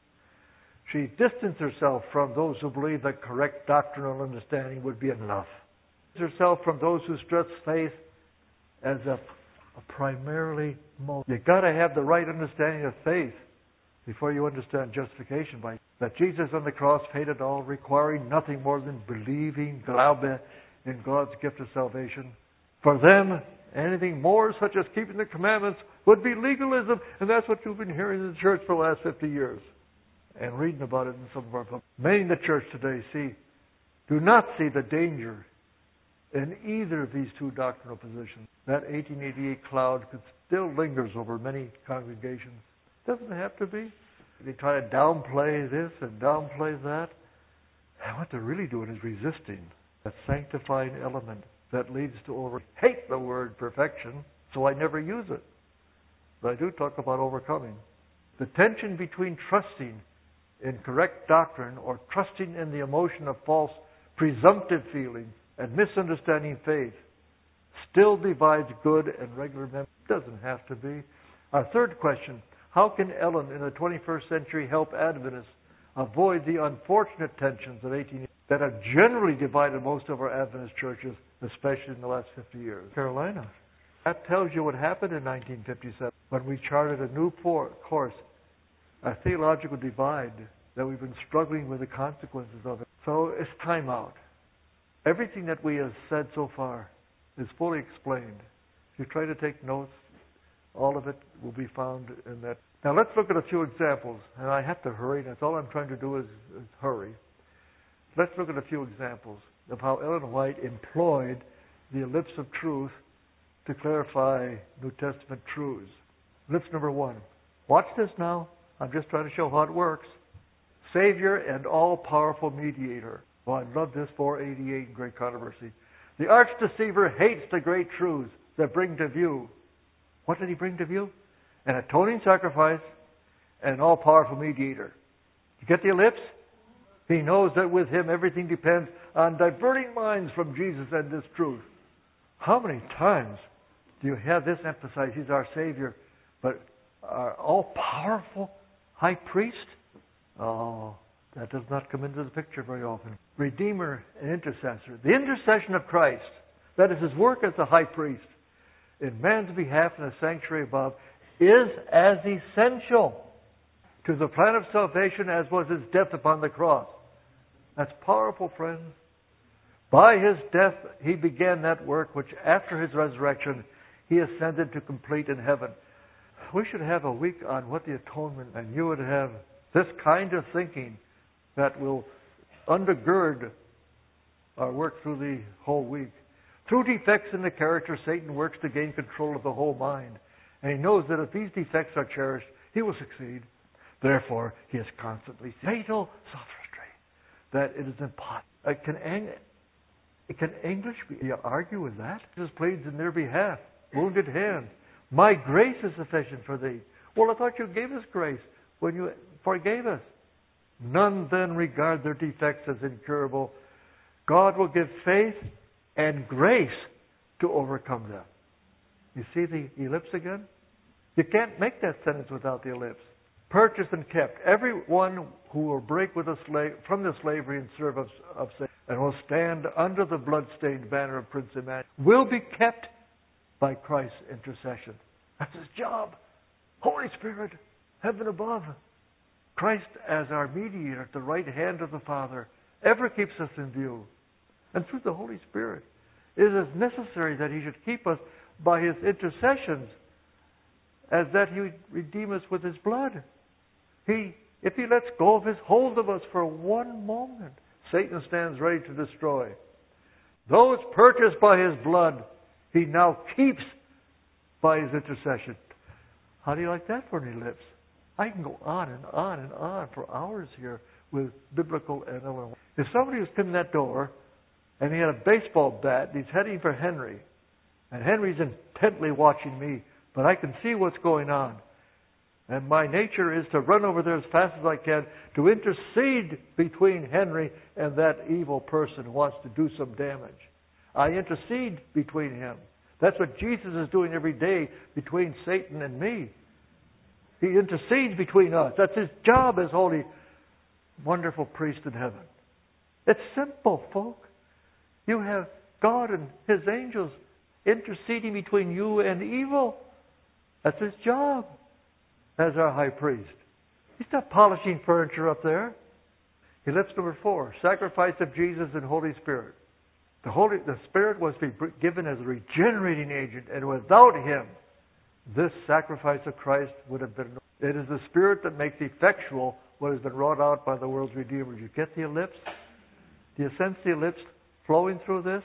S1: She distanced herself from those who believed that correct doctrinal understanding would be enough. Herself from those who stress faith as a, a primarily motive. You've got to have the right understanding of faith before you understand justification. By that Jesus on the cross paid it all, requiring nothing more than believing, glaube, in God's gift of salvation. For them, anything more, such as keeping the commandments, would be legalism, and that's what you've been hearing in the church for the last fifty years. And reading about it in some of our books. Many in the church today see, do not see the danger in either of these two doctrinal positions. That eighteen eighty-eight cloud could still lingers over many congregations. Doesn't have to be. They try to downplay this and downplay that. And what they're really doing is resisting that sanctifying element that leads to over hate the word perfection. so I never use it. But I do talk about overcoming. The tension between trusting in correct doctrine or trusting in the emotion of false presumptive feeling and misunderstanding faith still divides good and regular members. It doesn't have to be. Our third question, how can Ellen in the twenty-first century help Adventists avoid the unfortunate tensions of eighteen that have generally divided most of our Adventist churches, especially in the last fifty years? Carolina. That tells you what happened in nineteen fifty-seven when we charted a new por- course, a theological divide that we've been struggling with the consequences of it. So it's time out. Everything that we have said so far is fully explained. If you try to take notes, all of it will be found in that. Now let's look at a few examples. And I have to hurry. That's all I'm trying to do is, is hurry. Let's look at a few examples of how Ellen White employed the ellipse of truth to clarify New Testament truths. Ellipse number one. Watch this now. I'm just trying to show how it works. Savior and all-powerful mediator. Well, I love this, four eighty-eight in Great Controversy. The arch deceiver hates the great truths that bring to view. What did he bring to view? An atoning sacrifice and an all-powerful mediator. You get the ellipse? He knows that with him everything depends on diverting minds from Jesus and this truth. How many times do you have this emphasized? He's our Savior, but our all-powerful high priest? Oh, that does not come into the picture very often. Redeemer and intercessor. The intercession of Christ, that is his work as a high priest in man's behalf in the sanctuary above, is as essential to the plan of salvation as was his death upon the cross. That's powerful, friends. By his death, he began that work which after his resurrection, he ascended to complete in heaven. We should have a week on what the atonement, and you would have this kind of thinking that will undergird our work through the whole week. Through defects in the character, Satan works to gain control of the whole mind. And he knows that if these defects are cherished, he will succeed. Therefore, he is constantly fatal sophistry that it is impossible. It can, it can English be, you argue with that? Jesus pleads in their behalf. Wounded hand. My grace is sufficient for thee. Well, I thought you gave us grace when you forgave us. None then regard their defects as incurable. God will give faith and grace to overcome them. You see the ellipse again? You can't make that sentence without the ellipse. Purchased and kept. Everyone who will break with a slave, from the slavery and service of sin and will stand under the blood-stained banner of Prince Emmanuel will be kept by Christ's intercession. That's his job. Holy Spirit, heaven above. Christ as our mediator at the right hand of the Father ever keeps us in view. And through the Holy Spirit, it is necessary that he should keep us by his intercessions as that he would redeem us with his blood. He, if he lets go of his hold of us for one moment, Satan stands ready to destroy. Those purchased by his blood, he now keeps by his intercession. How do you like that for an ellipse? I can go on and on and on for hours here with biblical and Ellen. If somebody was in that door and he had a baseball bat and he's heading for Henry, and Henry's intently watching me, but I can see what's going on. And my nature is to run over there as fast as I can to intercede between Henry and that evil person who wants to do some damage. I intercede between him. That's what Jesus is doing every day between Satan and me. He intercedes between us. That's his job as holy, wonderful priest in heaven. It's simple, folk. You have God and his angels interceding between you and evil. That's his job as our high priest. He's not polishing furniture up there. Ellipse number four, sacrifice of Jesus and Holy Spirit. The Holy, the Spirit was to be given as a regenerating agent, and without him, this sacrifice of Christ would have been. It is the Spirit that makes effectual what has been wrought out by the world's Redeemer. Do you get the ellipse? Do you sense the ellipse flowing through this?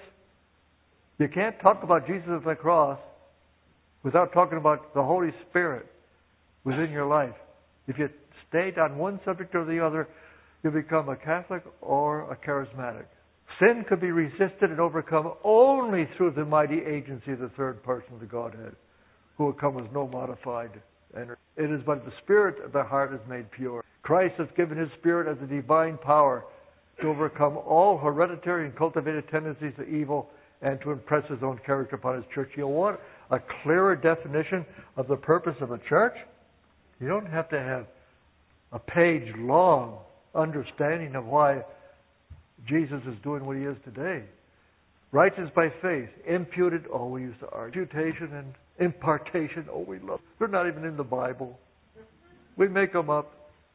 S1: You can't talk about Jesus at the cross without talking about the Holy Spirit within your life. If you stayed on one subject or the other, you become a Catholic or a charismatic. Sin could be resisted and overcome only through the mighty agency of the third person of the Godhead. who will come with no modified energy. It is by the Spirit the heart is made pure. Christ has given His Spirit as a divine power to overcome all hereditary and cultivated tendencies of evil and to impress His own character upon His church. You want a clearer definition of the purpose of a church? You don't have to have a page-long understanding of why Jesus is doing what He is today. Righteous by faith, imputed, oh, we used to argue. Imputation and impartation, oh, we love. They're not even in the Bible. We make them up.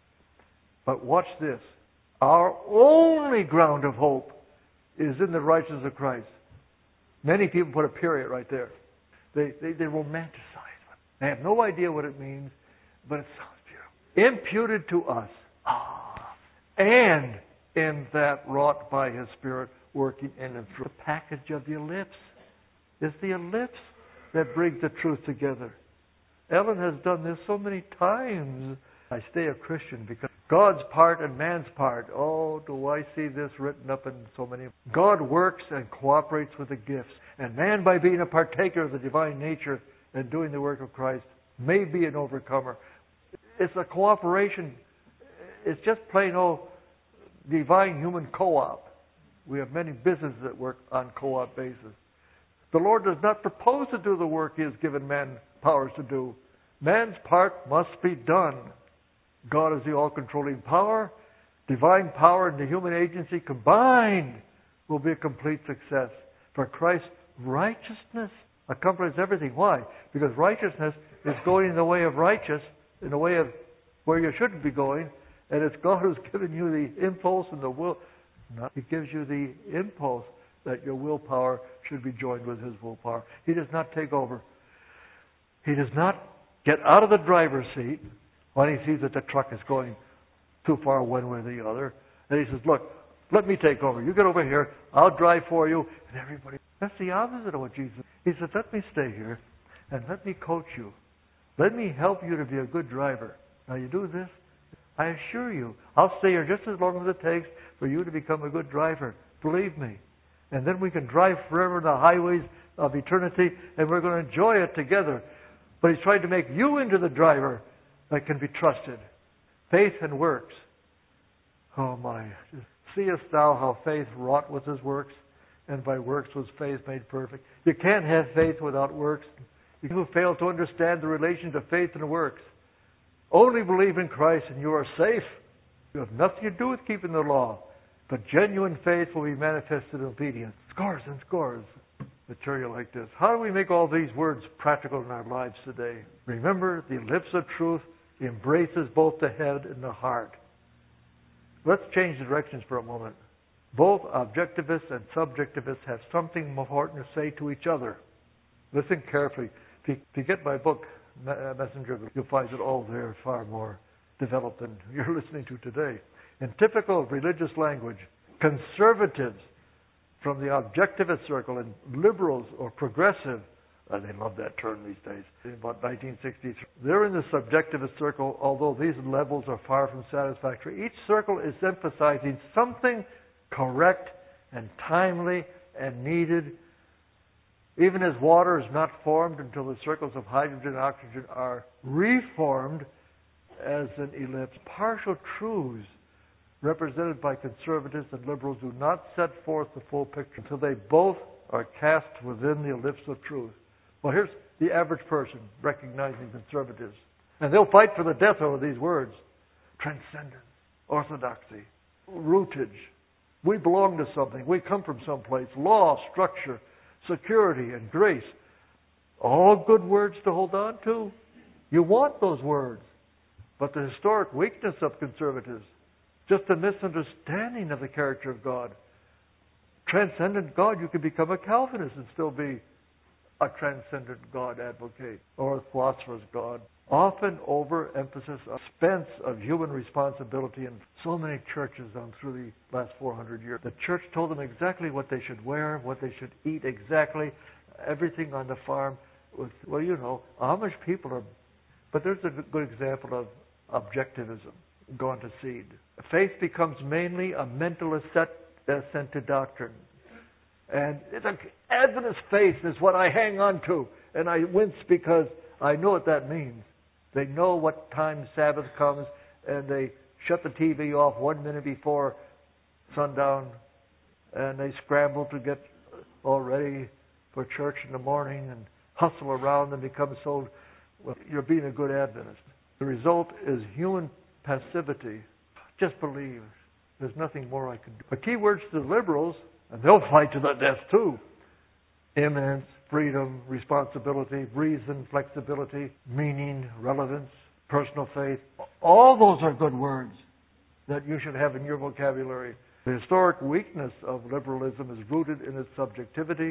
S1: But watch this. Our only ground of hope is in the righteousness of Christ. Many people put a period right there. They, they, they romanticize it. They have no idea what it means, but it sounds beautiful. Imputed to us. Ah, and in that wrought by His Spirit working in and through. The package of the ellipse. It's the ellipse that brings the truth together. Ellen has done this so many times. I stay a Christian because God's part and man's part. Oh, do I see this written up in so many. God works and cooperates with the gifts. And man, by being a partaker of the divine nature and doing the work of Christ, may be an overcomer. It's a cooperation. It's just plain old divine human co-op. We have many businesses that work on co-op basis. The Lord does not propose to do the work He has given man powers to do. Man's part must be done. God is the all-controlling power. Divine power and the human agency combined will be a complete success. For Christ's righteousness accompanies everything. Why? Because righteousness is going in the way of righteous, in the way of where you shouldn't be going, and it's God who's given you the impulse and the will. Not, He gives you the impulse that your willpower should be joined with His willpower. He does not take over. He does not get out of the driver's seat when He sees that the truck is going too far one way or the other. And He says, look, let me take over. You get over here. I'll drive for you. And everybody. That's the opposite of what Jesus. He says, let me stay here and let me coach you. Let me help you to be a good driver. Now you do this, I assure you, I'll stay here just as long as it takes for you to become a good driver. Believe me. And then we can drive forever in the highways of eternity, and we're going to enjoy it together. But He's trying to make you into the driver that can be trusted. Faith and works. Oh my. Seest thou how faith wrought with His works, and by works was faith made perfect? You can't have faith without works. You who fail to understand the relation to faith and works. Only believe in Christ and you are safe. You have nothing to do with keeping the law. But genuine faith will be manifested in obedience. Scores and scores material like this. How do we make all these words practical in our lives today? Remember, the lips of truth embraces both the head and the heart. Let's change directions for a moment. Both objectivists and subjectivists have something important to say to each other. Listen carefully. If you, if you get my book, Messenger, you'll find it all there far more developed than you're listening to today. In typical religious language, conservatives from the objectivist circle and liberals or progressive, uh, they love that term these days, in about nineteen sixty-three, they're in the subjectivist circle, although these levels are far from satisfactory. Each circle is emphasizing something correct and timely and needed. Even as water is not formed until the circles of hydrogen and oxygen are reformed as an ellipse, partial truths represented by conservatives and liberals do not set forth the full picture until they both are cast within the ellipse of truth. Well, here's the average person recognizing conservatives. And they'll fight for the death over these words. Transcendence, orthodoxy, rootage. We belong to something. We come from someplace. Law, structure, security, and grace. All good words to hold on to. You want those words. But the historic weakness of conservatives, just a misunderstanding of the character of God. Transcendent God, you can become a Calvinist and still be a transcendent God advocate or a philosopher's God. Often overemphasis of expense of human responsibility in so many churches on through the last four hundred years. The church told them exactly what they should wear, what they should eat exactly, everything on the farm. Was, well, you know, Amish people are... But there's a good example of objectivism gone to seed. Faith becomes mainly a mental assent, assent to doctrine. And it's an Adventist faith is what I hang on to. And I wince because I know what that means. They know what time Sabbath comes, and they shut the T V off one minute before sundown, and they scramble to get all ready for church in the morning and hustle around and become so, well, you're being a good Adventist. The result is human passivity. Just believe. There's nothing more I can do. The key words to the liberals, and they'll fight to the death too: imminence, freedom, responsibility, reason, flexibility, meaning, relevance, personal faith. All those are good words that you should have in your vocabulary. The historic weakness of liberalism is rooted in its subjectivity.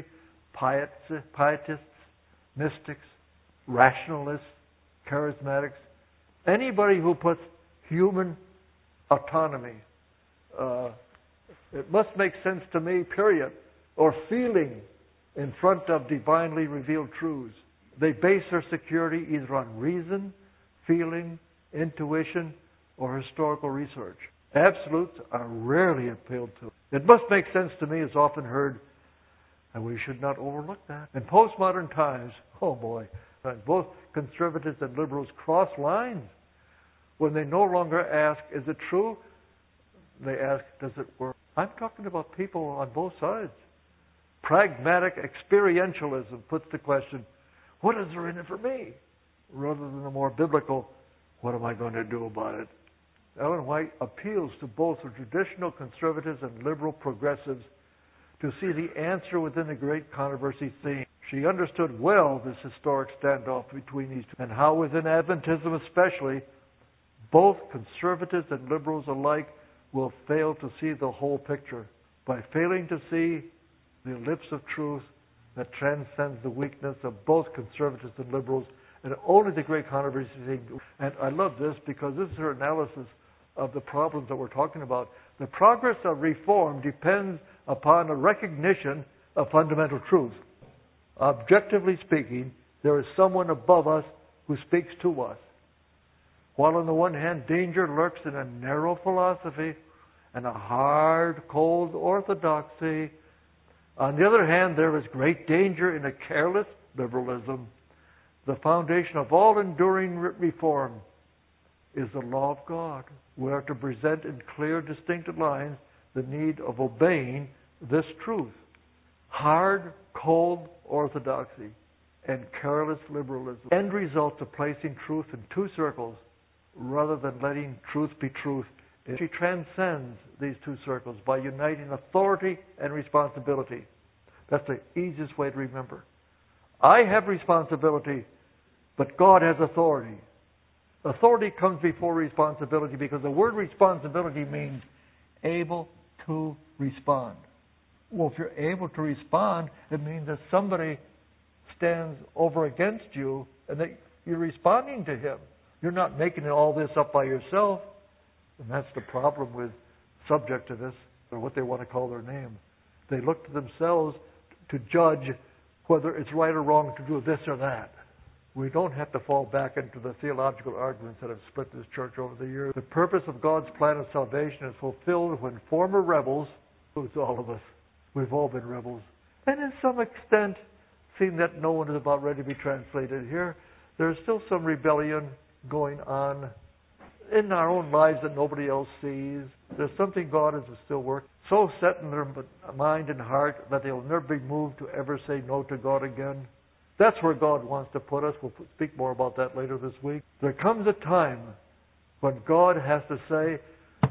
S1: Pietists, mystics, rationalists, charismatics, anybody who puts human autonomy, uh, it must make sense to me, period, or feeling in front of divinely revealed truths. They base their security either on reason, feeling, intuition, or historical research. Absolutes are rarely appealed to. It must make sense to me is often heard, and we should not overlook that. In postmodern times, oh boy, both conservatives and liberals cross lines. When they no longer ask, is it true? They ask, does it work? I'm talking about people on both sides. Pragmatic experientialism puts the question, what is there in it for me? Rather than the more biblical, what am I going to do about it? Ellen White appeals to both the traditional conservatives and liberal progressives to see the answer within the great controversy theme. She understood well this historic standoff between these two, and how within Adventism especially, both conservatives and liberals alike will fail to see the whole picture. By failing to see the ellipse of truth that transcends the weakness of both conservatives and liberals, and only the great controversy theme. And I love this because this is her analysis of the problems that we're talking about. The progress of reform depends upon a recognition of fundamental truth. Objectively speaking, there is someone above us who speaks to us. While on the one hand, danger lurks in a narrow philosophy and a hard, cold orthodoxy, on the other hand, there is great danger in a careless liberalism. The foundation of all enduring reform is the law of God. We are to present in clear, distinct lines the need of obeying this truth. Hard, cold orthodoxy and careless liberalism. End results of placing truth in two circles rather than letting truth be truth. She transcends these two circles by uniting authority and responsibility. That's the easiest way to remember. I have responsibility, but God has authority. Authority comes before responsibility because the word responsibility means able to respond. Well, if you're able to respond, it means that somebody stands over against you and that you're responding to him. You're not making all this up by yourself. And that's the problem with subjectivists, or what they want to call their name. They look to themselves to judge whether it's right or wrong to do this or that. We don't have to fall back into the theological arguments that have split this church over the years. The purpose of God's plan of salvation is fulfilled when former rebels, who's all of us, we've all been rebels, and in some extent, seeing that no one is about ready to be translated here, there's still some rebellion going on in our own lives that nobody else sees. There's something God is still working, so set in their mind and heart that they'll never be moved to ever say no to God again. That's where God wants to put us. We'll speak more about that later this week. There comes a time when God has to say,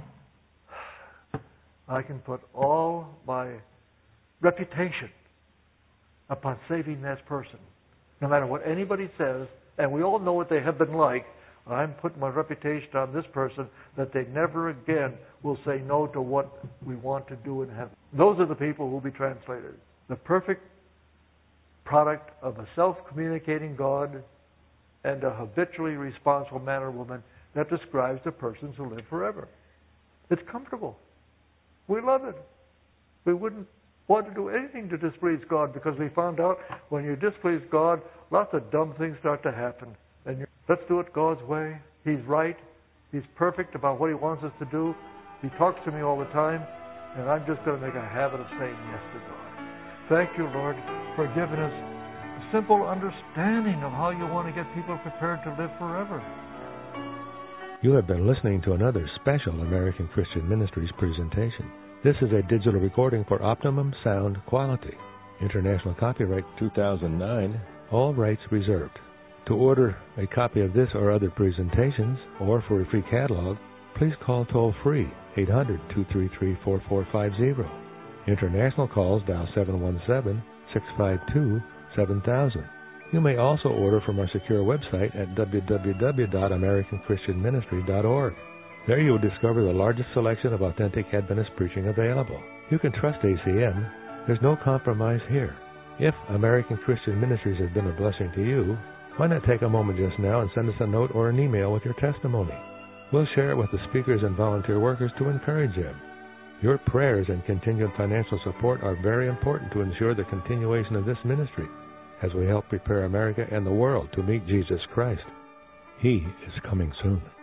S1: I can put all my reputation upon saving that person. No matter what anybody says, and we all know what they have been like, I'm putting my reputation on this person that they never again will say no to what we want to do in heaven. Those are the people who will be translated. The perfect product of a self-communicating God and a habitually responsible man or woman that describes the persons who live forever. It's comfortable. We love it. We wouldn't want to do anything to displease God because we found out when you displease God, lots of dumb things start to happen. And you, let's do it God's way. He's right. He's perfect about what He wants us to do. He talks to me all the time, and I'm just going to make a habit of saying yes to God. Thank you, Lord, for giving us simple understanding of how you want to get people prepared to live forever.
S2: You have been listening to another special American Christian Ministries presentation. This is a digital recording for optimum sound quality. International copyright two thousand nine, all rights reserved. To order a copy of this or other presentations, or for a free catalog, please call toll-free eight hundred, two three three, four four five zero. International calls dial seven one seven, six five two, seven thousand. You may also order from our secure website at w w w dot american christian ministry dot org. There you will discover the largest selection of authentic Adventist preaching available. You can trust A C M. There's no compromise here. If American Christian Ministries has been a blessing to you, why not take a moment just now and send us a note or an email with your testimony? We'll share it with the speakers and volunteer workers to encourage them. Your prayers and continued financial support are very important to ensure the continuation of this ministry as we help prepare America and the world to meet Jesus Christ. He is coming soon.